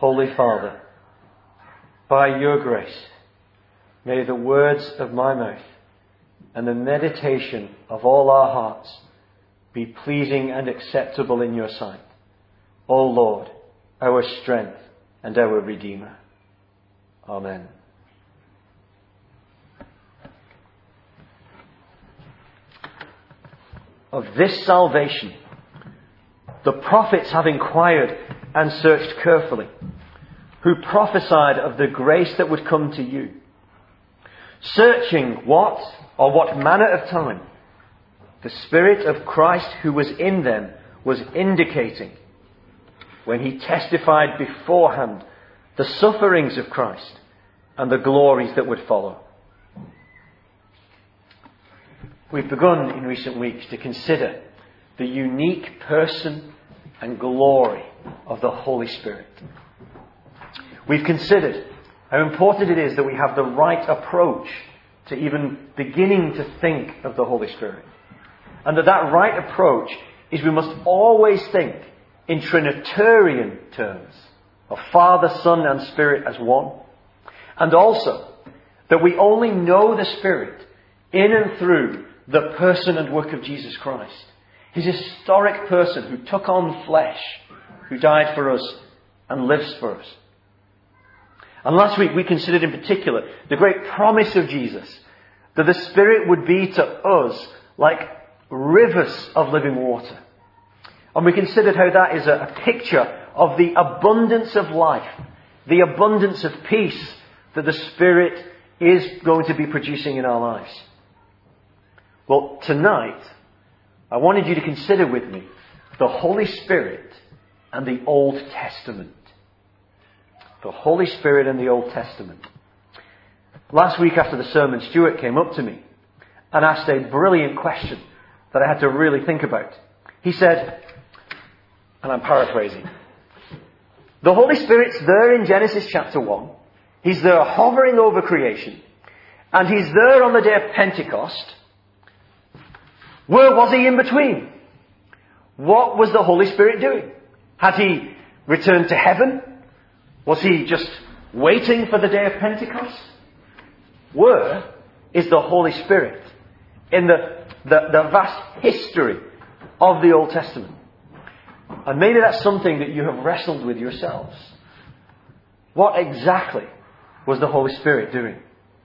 Holy Father, by your grace, may the words of my mouth and the meditation of all our hearts be pleasing and acceptable in your sight, O Lord, our strength and our Redeemer. Amen. Of this salvation, the prophets have inquired and searched carefully, who prophesied of the grace that would come to you, searching what manner of time the Spirit of Christ who was in them was indicating when he testified beforehand the sufferings of Christ and the glories that would follow. We've begun in recent weeks to consider the unique person and glory of the Holy Spirit. We've considered how important it is that we have the right approach to even beginning to think of the Holy Spirit. And that right approach is we must always think in Trinitarian terms of Father, Son and Spirit as one. And also that we only know the Spirit in and through the person and work of Jesus Christ. His historic person who took on flesh, who died for us and lives for us. And last week we considered in particular the great promise of Jesus, that the Spirit would be to us like rivers of living water. And we considered how that is a picture of the abundance of life, the abundance of peace that the Spirit is going to be producing in our lives. Well, tonight, I wanted you to consider with me the Holy Spirit and the Old Testament. The Holy Spirit and the Old Testament. Last week after the sermon, Stuart came up to me and asked a brilliant question that I had to really think about. He said, and I'm paraphrasing, the Holy Spirit's there in Genesis chapter 1. He's there hovering over creation. And he's there on the day of Pentecost. Where was he in between? What was the Holy Spirit doing? Had he returned to heaven? Was he just waiting for the day of Pentecost? Where is the Holy Spirit in the vast history of the Old Testament? And maybe that's something that you have wrestled with yourselves. What exactly was the Holy Spirit doing?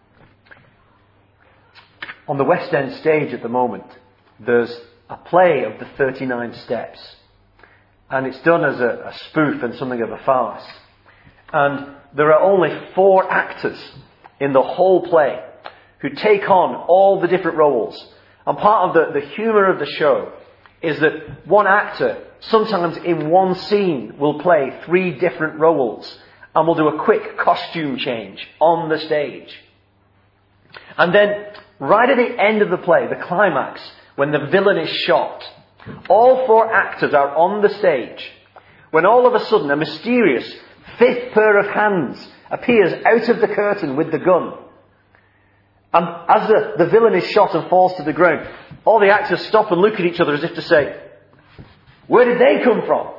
On the West End stage at the moment, there's a play of the 39 Steps. And it's done as a spoof and something of a farce. And there are only 4 actors in the whole play who take on all the different roles. And part of the humour of the show is that one actor, sometimes in one scene, will play 3 different roles and will do a quick costume change on the stage. And then, right at the end of the play, the climax, when the villain is shot, all 4 actors are on the stage when all of a sudden a mysterious 5th pair of hands appears out of the curtain with the gun. And as the villain is shot and falls to the ground, all the actors stop and look at each other as if to say, where did they come from?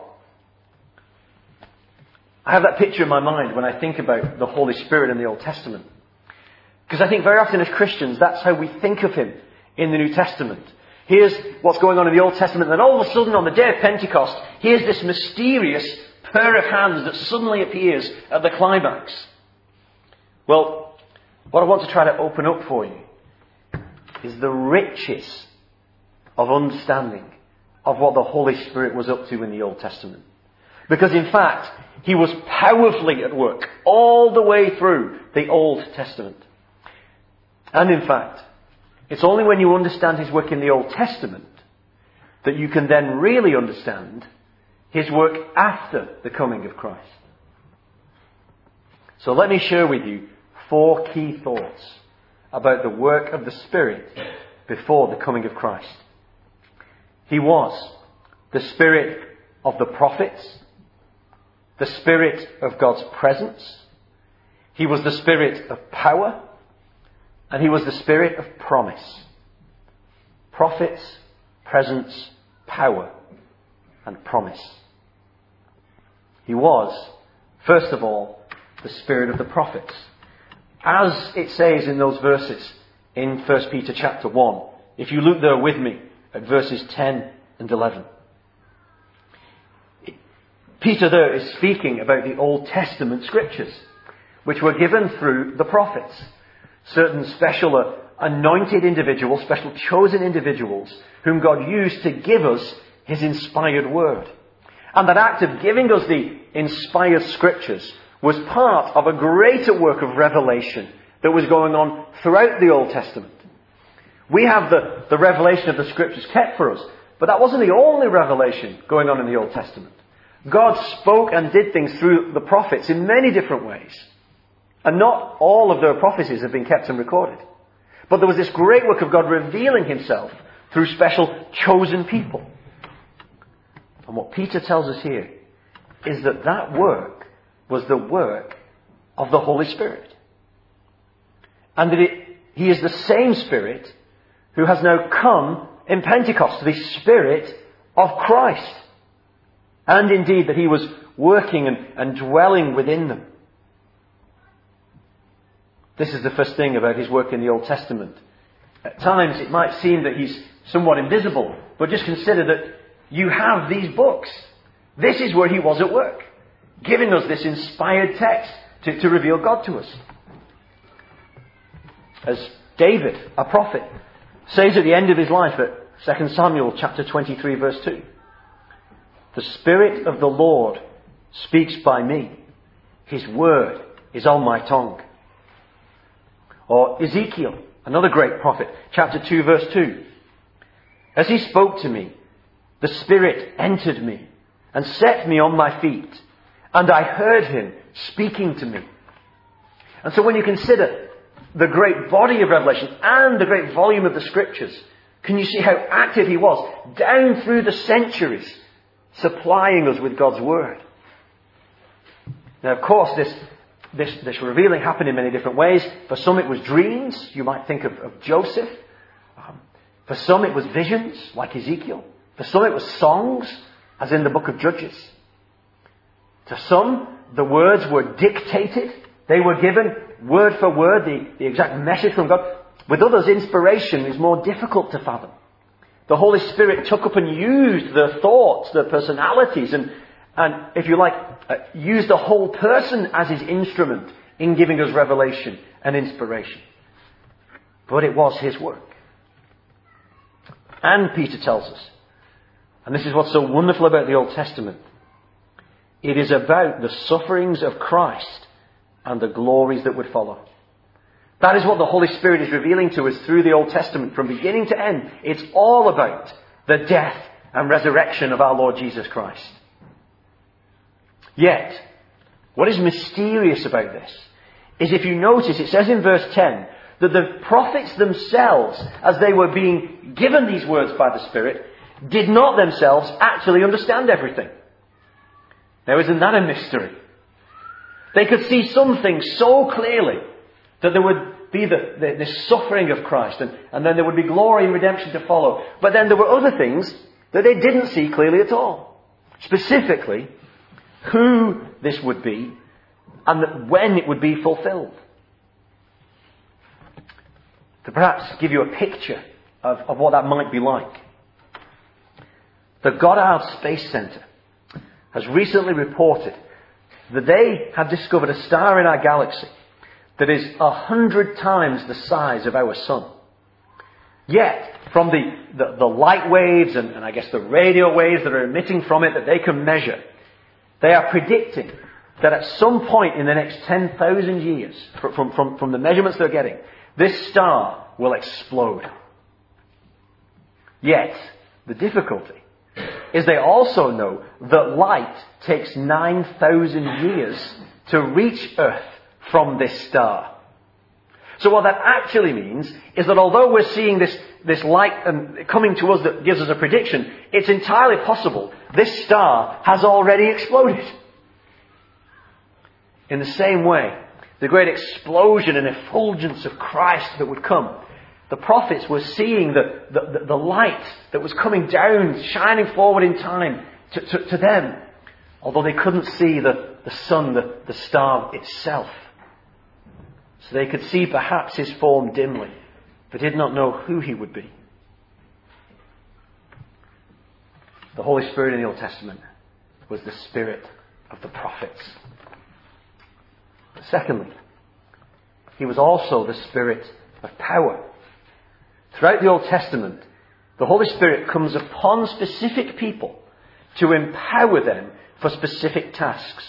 I have that picture in my mind when I think about the Holy Spirit in the Old Testament. Because I think very often as Christians, that's how we think of him in the New Testament. Here's what's going on in the Old Testament, and then all of a sudden on the day of Pentecost, here's this mysterious pair of hands that suddenly appears at the climax. Well, what I want to try to open up for you is the riches of understanding of what the Holy Spirit was up to in the Old Testament. Because in fact, he was powerfully at work all the way through the Old Testament. And in fact, it's only when you understand his work in the Old Testament that you can then really understand his work after the coming of Christ. So let me share with you 4 key thoughts about the work of the Spirit before the coming of Christ. He was the Spirit of the prophets, the Spirit of God's presence, he was the Spirit of power, and he was the Spirit of promise. Prophets, presence, power, and promise. He was First of all, the spirit of the prophets. As it says in those verses in 1 Peter chapter 1, if you look there with me at verses 10 and 11. Peter there is speaking about the Old Testament scriptures, which were given through the prophets. Certain special anointed individuals, special chosen individuals, whom God used to give us His inspired word. And that act of giving us the inspired scriptures was part of a greater work of revelation that was going on throughout the Old Testament. We have the revelation of the scriptures kept for us, but that wasn't the only revelation going on in the Old Testament. God spoke and did things through the prophets in many different ways. And not all of their prophecies have been kept and recorded. But there was this great work of God revealing Himself through special chosen people. And what Peter tells us here is that that work was the work of the Holy Spirit. And that He is the same Spirit who has now come in Pentecost, the Spirit of Christ. And indeed that He was working and dwelling within them. This is the first thing about His work in the Old Testament. At times it might seem that He's somewhat invisible, but just consider that you have these books. This is where He was at work, giving us this inspired text to reveal God to us. As David, a prophet, says at the end of his life at 2 Samuel chapter 23 verse 2, "The Spirit of the Lord speaks by me. His word is on my tongue." Or Ezekiel, another great prophet, chapter 2 verse 2. "As he spoke to me, the Spirit entered me and set me on my feet, and I heard Him speaking to me." And so when you consider the great body of revelation and the great volume of the scriptures, can you see how active He was down through the centuries, supplying us with God's word? Now, of course, this revealing happened in many different ways. For some it was dreams. You might think of Joseph. For some it was visions, like Ezekiel. For some it was songs, as in the book of Judges. To some, the words were dictated. They were given word for word, the exact message from God. With others, inspiration is more difficult to fathom. The Holy Spirit took up and used their thoughts, their personalities, and if you like, used the whole person as His instrument in giving us revelation and inspiration. But it was His work. And Peter tells us, and this is what's so wonderful about the Old Testament, it is about the sufferings of Christ and the glories that would follow. That is what the Holy Spirit is revealing to us through the Old Testament from beginning to end. It's all about the death and resurrection of our Lord Jesus Christ. Yet, what is mysterious about this is, if you notice, it says in verse 10 that the prophets themselves, as they were being given these words by the Spirit, did not themselves actually understand everything. Now, isn't that a mystery? They could see some things so clearly that there would be the suffering of Christ, and then there would be glory and redemption to follow. But then there were other things that they didn't see clearly at all. Specifically, who this would be and when it would be fulfilled. To perhaps give you a picture of what that might be like, the Goddard Space Center has recently reported that they have discovered a star in our galaxy that is 100 times the size of our sun. Yet, from the light waves and I guess the radio waves that are emitting from it that they can measure, they are predicting that at some point in the next 10,000 years, from the measurements they're getting, this star will explode. Yet, the difficulty is they also know that light takes 9,000 years to reach Earth from this star. So what that actually means is that although we're seeing this light coming to us that gives us a prediction, it's entirely possible this star has already exploded. In the same way, the great explosion and effulgence of Christ that would come, the prophets were seeing the light that was coming down, shining forward in time to them, although they couldn't see the the sun, the star itself. So they could see perhaps his form dimly, but did not know who he would be. The Holy Spirit in the Old Testament was the spirit of the prophets. Secondly, he was also the spirit of power. Throughout the Old Testament, the Holy Spirit comes upon specific people to empower them for specific tasks.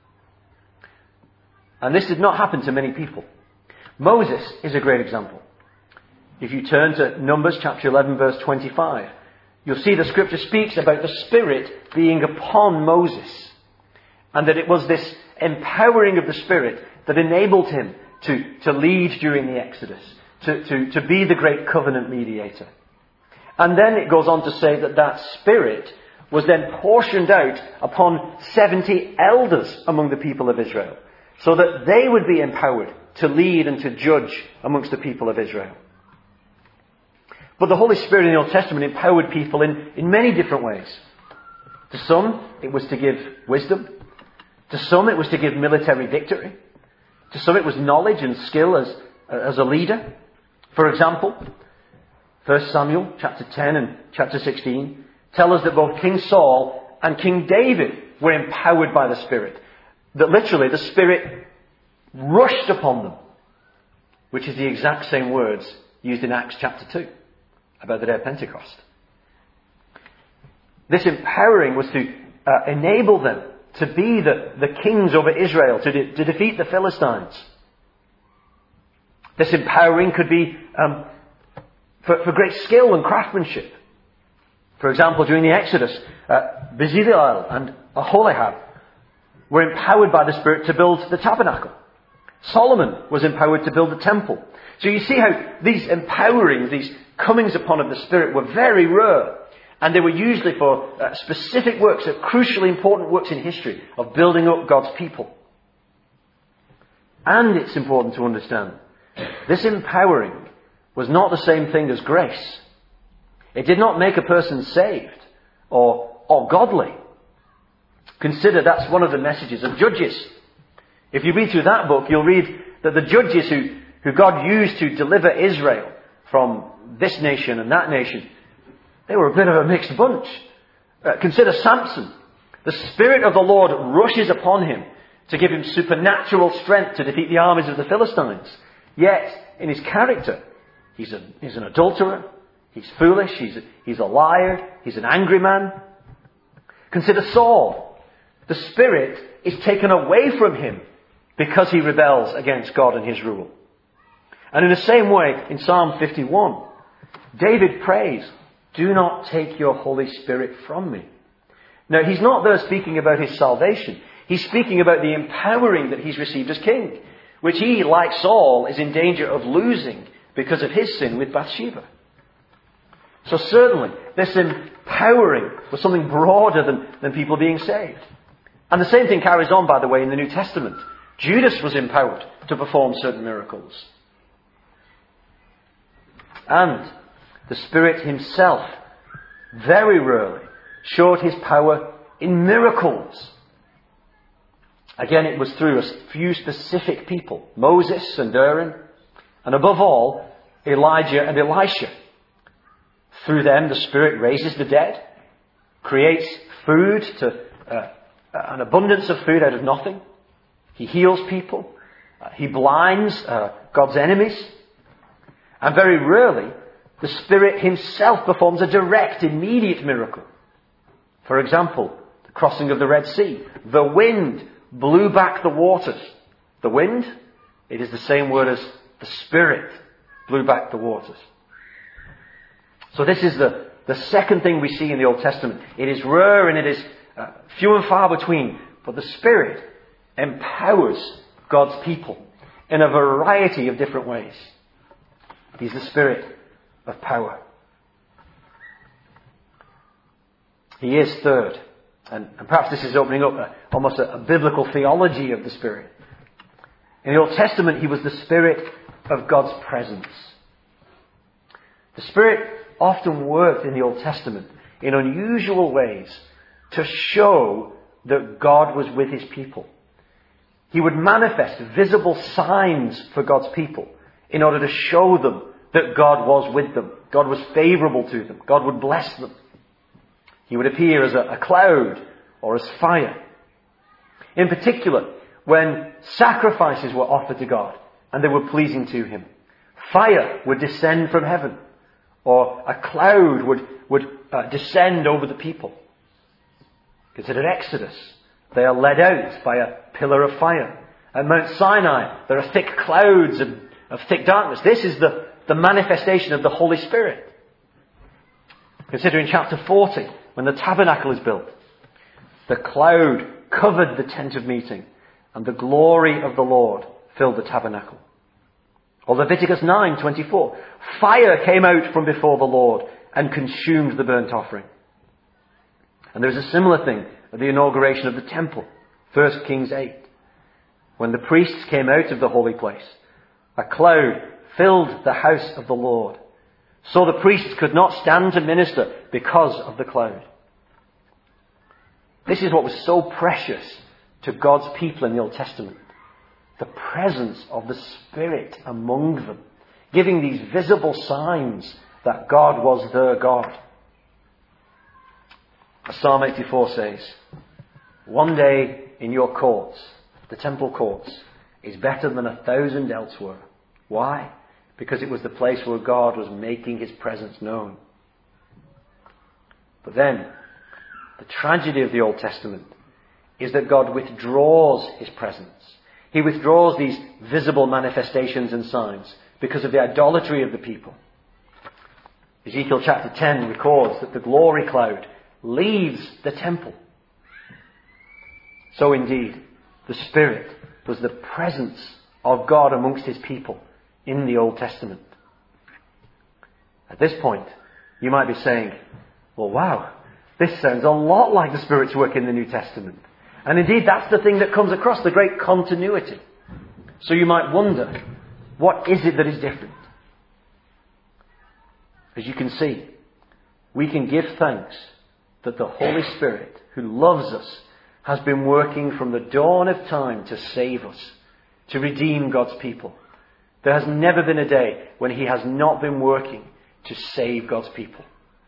And this did not happen to many people. Moses is a great example. If you turn to Numbers chapter 11 verse 25, you'll see the scripture speaks about the Spirit being upon Moses. And that it was this empowering of the Spirit that enabled him to lead during the Exodus, to be the great covenant mediator. And then it goes on to say that Spirit was then portioned out upon 70 elders among the people of Israel, so that they would be empowered to lead and to judge amongst the people of Israel. But the Holy Spirit in the Old Testament empowered people in many different ways. To some, it was to give wisdom. To some, it was to give military victory. To some, it was knowledge and skill as a leader. For example, 1 Samuel chapter 10 and chapter 16 tell us that both King Saul and King David were empowered by the Spirit. That literally the Spirit rushed upon them, which is the exact same words used in Acts chapter 2 about the day of Pentecost. This empowering was to enable them to be the kings over Israel, to defeat the Philistines. This empowering could be for great skill and craftsmanship. For example, during the Exodus, Bezalel and Aholiab were empowered by the Spirit to build the tabernacle. Solomon was empowered to build the temple. So you see how these empowerings, these comings upon of the Spirit were very rare. And they were usually for specific works, crucially important works in history of building up God's people. And it's important to understand, this empowering was not the same thing as grace. It did not make a person saved or godly. Consider that's one of the messages of Judges. If you read through that book, you'll read that the judges who God used to deliver Israel from this nation and that nation, they were a bit of a mixed bunch. Consider Samson. The Spirit of the Lord rushes upon him to give him supernatural strength to defeat the armies of the Philistines. Yet, in his character, he's an adulterer, he's foolish, he's a liar, he's an angry man. Consider Saul. The Spirit is taken away from him because he rebels against God and his rule. And in the same way, in Psalm 51, David prays, "Do not take your Holy Spirit from me." Now, he's not there speaking about his salvation. He's speaking about the empowering that he's received as king, which he, like Saul, is in danger of losing because of his sin with Bathsheba. So certainly, this empowering was something broader than people being saved. And the same thing carries on, by the way, in the New Testament. Judas was empowered to perform certain miracles. And the Spirit himself very rarely showed his power in miracles. Again, it was through a few specific people, Moses and Aaron, and above all, Elijah and Elisha. Through them, the Spirit raises the dead, creates food, an abundance of food out of nothing. He heals people. He blinds God's enemies. And very rarely, the Spirit himself performs a direct, immediate miracle. For example, the crossing of the Red Sea. The wind blew back the waters. The wind, it is the same word as the Spirit blew back the waters. So this is the second thing we see in the Old Testament. It is rare and it is few and far between. But the Spirit empowers God's people in a variety of different ways. He's the Spirit of power. He is third. And perhaps this is opening up almost a biblical theology of the Spirit. In the Old Testament, he was the Spirit of God's presence. The Spirit often worked in the Old Testament in unusual ways to show that God was with his people He would manifest visible signs for God's people in order to show them that God was with them. God was favourable to them. God would bless them. He would appear as a cloud or as fire. In particular, when sacrifices were offered to God and they were pleasing to Him, fire would descend from heaven, or a cloud would descend over the people. Consider Exodus. They are led out by a pillar of fire. At Mount Sinai, there are thick clouds of thick darkness. This is the manifestation of the Holy Spirit. Consider in chapter 40, when the tabernacle is built, the cloud covered the tent of meeting, and the glory of the Lord filled the tabernacle. Or Leviticus 9:24, fire came out from before the Lord and consumed the burnt offering. And there is a similar thing at the inauguration of the temple, 1 Kings 8. When the priests came out of the holy place, a cloud filled the house of the Lord, so the priests could not stand to minister because of the cloud. This is what was so precious to God's people in the Old Testament. The presence of the Spirit among them, giving these visible signs that God was their God. As Psalm 84 says, one day in your courts, the temple courts, is better than 1,000 elsewhere. Why? Because it was the place where God was making His presence known. But then, the tragedy of the Old Testament is that God withdraws His presence. He withdraws these visible manifestations and signs because of the idolatry of the people. Ezekiel chapter 10 records that the glory cloud leaves the temple. So indeed, the Spirit was the presence of God amongst His people in the Old Testament. At this point, you might be saying, well, wow, this sounds a lot like the Spirit's work in the New Testament. And indeed, that's the thing that comes across, the great continuity. So you might wonder, what is it that is different? As you can see, we can give thanks that the Holy Spirit, who loves us, has been working from the dawn of time to save us, to redeem God's people. There has never been a day when He has not been working to save God's people.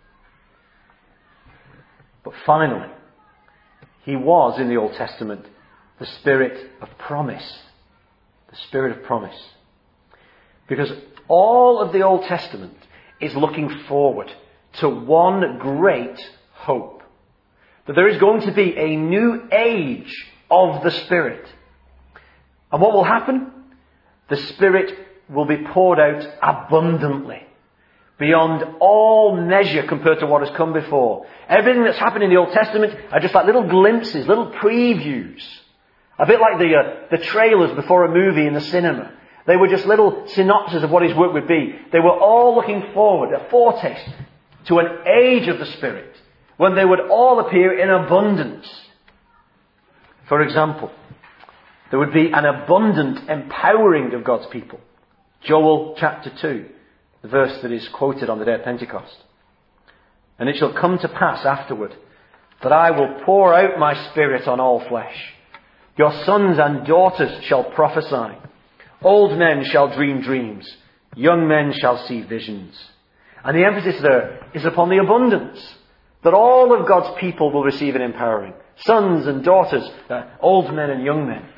But finally, He was, in the Old Testament, the Spirit of promise. The Spirit of promise. Because all of the Old Testament is looking forward to one great hope. That there is going to be a new age of the Spirit. And what will happen? The Spirit will be poured out abundantly, beyond all measure compared to what has come before. Everything that's happened in the Old Testament are just like little glimpses, little previews. A bit like the trailers before a movie in the cinema. They were just little synopses of what His work would be. They were all looking forward, a foretaste to an age of the Spirit, when they would all appear in abundance. For example, there would be an abundant empowering of God's people. Joel chapter 2. The verse that is quoted on the day of Pentecost. And it shall come to pass afterward that I will pour out my Spirit on all flesh. Your sons and daughters shall prophesy. Old men shall dream dreams. Young men shall see visions. And the emphasis there is upon the abundance. That all of God's people will receive an empowering. Sons and daughters, old men and young men.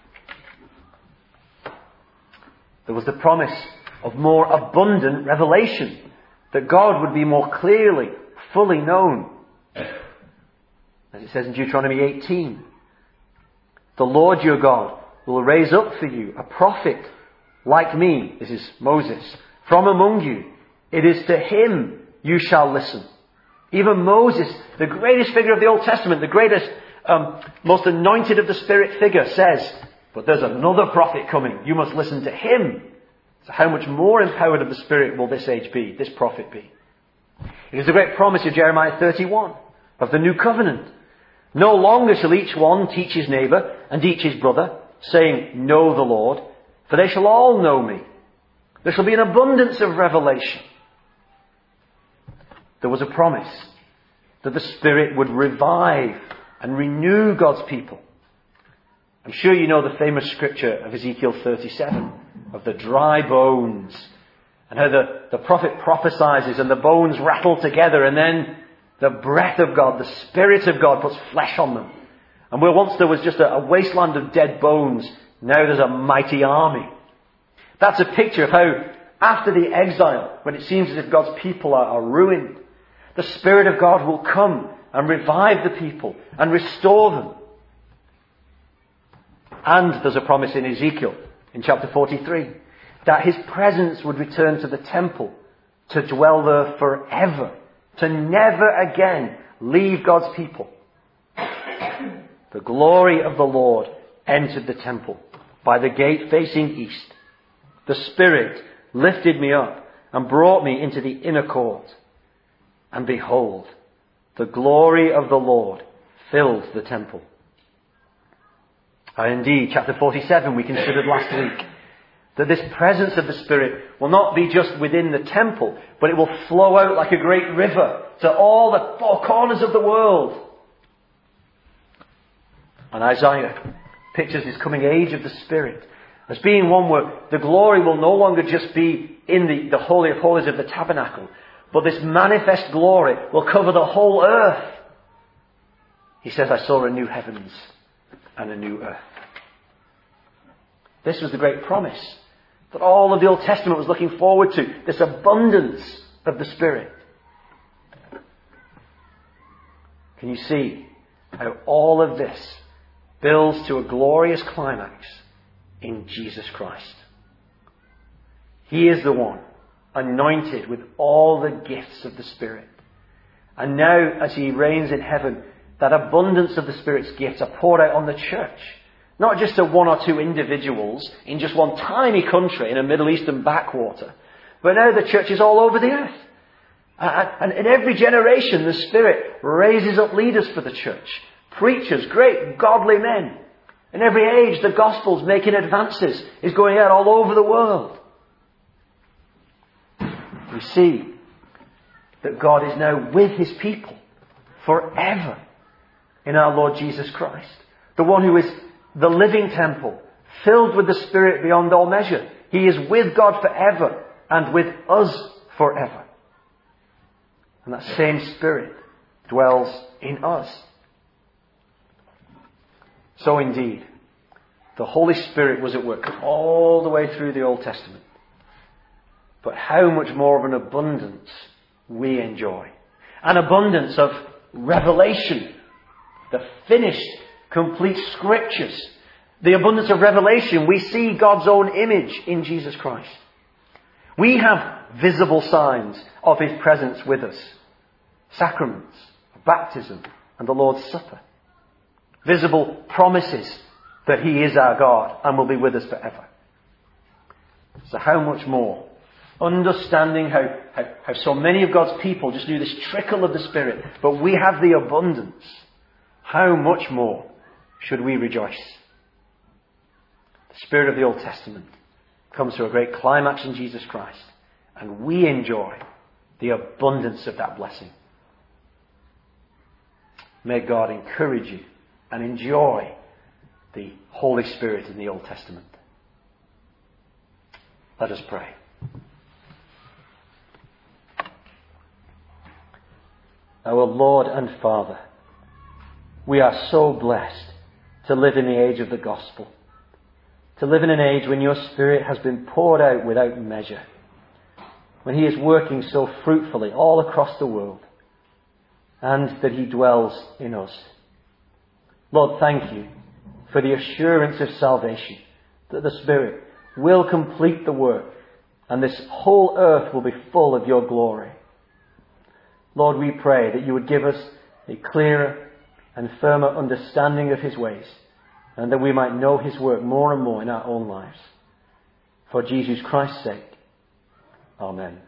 There was the promise of more abundant revelation, that God would be more clearly, fully known. As it says in Deuteronomy 18, the Lord your God will raise up for you a prophet like me, this is Moses, from among you. It is to him you shall listen. Even Moses, the greatest figure of the Old Testament, the greatest, most anointed of the Spirit figure, says, but there's another prophet coming. You must listen to him. So how much more empowered of the Spirit will this age be, this prophet be? It is the great promise of Jeremiah 31, of the new covenant. No longer shall each one teach his neighbour and each his brother, saying, know the Lord, for they shall all know me. There shall be an abundance of revelation. There was a promise that the Spirit would revive and renew God's people. I'm sure you know the famous scripture of Ezekiel 37, of the dry bones, and how the prophet prophesies and the bones rattle together, and then the breath of God, the Spirit of God, puts flesh on them. And where once there was just a wasteland of dead bones, now there's a mighty army. That's a picture of how, after the exile, when it seems as if God's people are ruined, the Spirit of God will come and revive the people and restore them. And there's a promise in Ezekiel, in chapter 43, that His presence would return to the temple to dwell there forever, to never again leave God's people. The glory of the Lord entered the temple by the gate facing east. The Spirit lifted me up and brought me into the inner court. And behold, the glory of the Lord filled the temple. And indeed, chapter 47 we considered last week, that this presence of the Spirit will not be just within the temple, but it will flow out like a great river to all the four corners of the world. And Isaiah pictures his coming age of the Spirit as being one where the glory will no longer just be in the Holy of Holies of the tabernacle, but this manifest glory will cover the whole earth. He says, I saw a new heavens and a new earth. This was the great promise that all of the Old Testament was looking forward to, this abundance of the Spirit. Can you see how all of this builds to a glorious climax in Jesus Christ? He is the one anointed with all the gifts of the Spirit. And now, as He reigns in heaven, that abundance of the Spirit's gifts are poured out on the church. Not just to one or two individuals in just one tiny country in a Middle Eastern backwater, but now the church is all over the earth. And in every generation, the Spirit raises up leaders for the church. Preachers, great godly men. In every age, the gospel's making advances, is going out all over the world. We see that God is now with His people forever in our Lord Jesus Christ. The one who is the living temple, filled with the Spirit beyond all measure. He is with God forever and with us forever. And that same Spirit dwells in us. So indeed, the Holy Spirit was at work all the way through the Old Testament. But how much more of an abundance we enjoy. An abundance of revelation. The finished, complete Scriptures. The abundance of revelation. We see God's own image in Jesus Christ. We have visible signs of His presence with us. Sacraments, baptism, and the Lord's Supper. Visible promises that He is our God and will be with us forever. So how much more? Understanding how so many of God's people just knew this trickle of the Spirit, but we have the abundance. How much more should we rejoice? The Spirit of the Old Testament comes to a great climax in Jesus Christ, and we enjoy the abundance of that blessing. May God encourage you and enjoy the Holy Spirit in the Old Testament. Let us pray. Our Lord and Father, we are so blessed to live in the age of the gospel, to live in an age when your Spirit has been poured out without measure, when He is working so fruitfully all across the world, and that He dwells in us. Lord, thank you for the assurance of salvation, that the Spirit will complete the work, and this whole earth will be full of your glory. Lord, we pray that you would give us a clearer and firmer understanding of His ways, and that we might know His work more and more in our own lives. For Jesus Christ's sake. Amen.